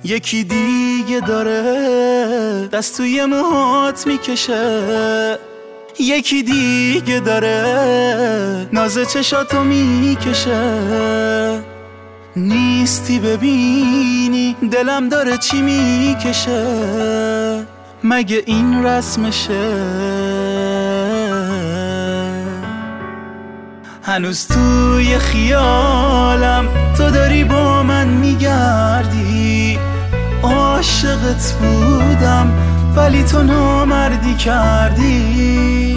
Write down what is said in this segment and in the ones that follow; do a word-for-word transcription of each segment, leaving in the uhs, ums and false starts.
یکی دیگه داره دست توی موهات میکشه، یکی دیگه داره ناز چشاتو میکشه. نیستی ببینی دلم داره چی میکشه، مگه این رسمشه؟ هنوز توی خیالم تو داری با من میگردی، عاشقت بودم ولی تو نامردی کردی.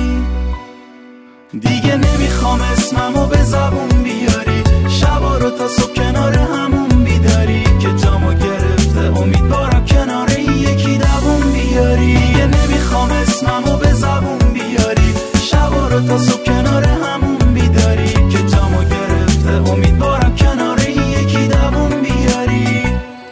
دیگه نمیخوام اسممو به زبون بیاری، شبا رو تا صبح کنار همون بیداری که جامو گرفته امیدوارم کنار این یکی دوون بیاری. دیگه نمیخوام اسممو به زبون بیاری، شبا رو تا صبح کنار همون بیداری که جامو گرفته امیدوارم کنار این یکی دوون بیاری.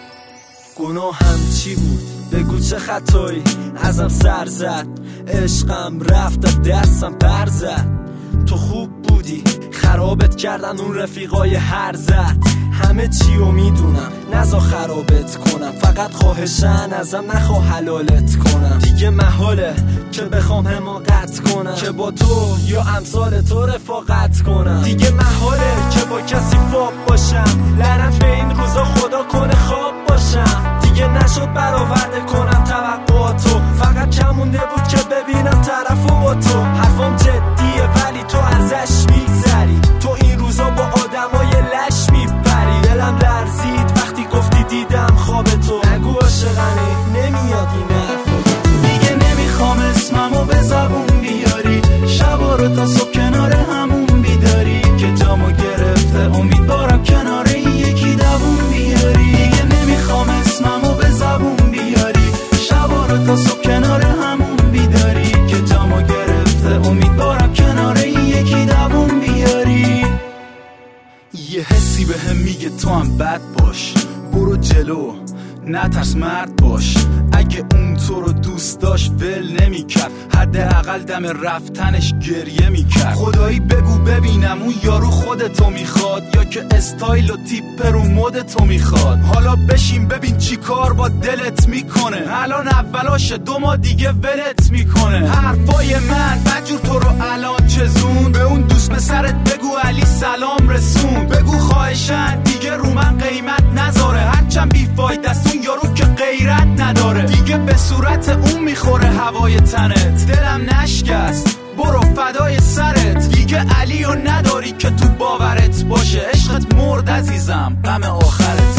گناهم چی بود؟ بگو چه خطایی ازم سر زد، عشقم رفت از دستم پر زد. تو خوب بودی خرابت کردن اون رفیقای هر زد، همه چیو میدونم نزا خرابت کنم، فقط خواهشن ازم نخواه حلالت کنم. دیگه محاله که بخوام حماقت کنم که با تو یا امثال تو رفاقت کنم. دیگه محاله که با کسی فاق باشم، لعنت به این روزا خدا کنه خواب باشم. دیگه نشد برآورده کنم توقعاتو، فقط کمونده بود که ببینم طرفو با تو. حرفم جدیه ولی تو ازش میگذری، تو این روزا با آدمای لش میپری. دلم لرزید وقتی گفتی دیدم خواب تو، نگو عاشقانه نمیاد این حرفا. دیگه نمیخوام اسممو به زبون بیاری، شبا رو تا صبح کنار همون بیداری که جامو گرفته امیدوارم کنار این یکی دوون بیاری. دیگه نمیخوام اسممو به زبون بیاری، شبا رو تا صبح کنار همون بیداری که جامو گرفته امیدوارم کنار این یکی دوون بیاری. یه حسی به هم میگه تو هم بد باش، برو جلو نترس مرد باش. اگه اون تو رو دوست داشت ول نمیکرد، حداقل دم رفتنش گریه میکرد. خدایی بگو ببینم اون یارو خودتو میخواد یا که استایل و تیپ رو مدتو میخواد. حالا بشین ببین چی کار با دلت میکنه، الان اولاشه دو ماه دیگه ولت میکنه. حرفای من بجور تو رو الان چزون، به اون دوست پسرت بگو علی سلام رسون. بگو خواهشن دیگه رو من قیمت نذاره، هرچند بیفاید است اون یارو که غیرت نداره. دیگه به صورت اون میخوره هوای تنت، دلم نشکست برو فدای سرت. دیگه علی و نداری که تو باورت باشه، عشقت مرد عزیزم غم آخرت.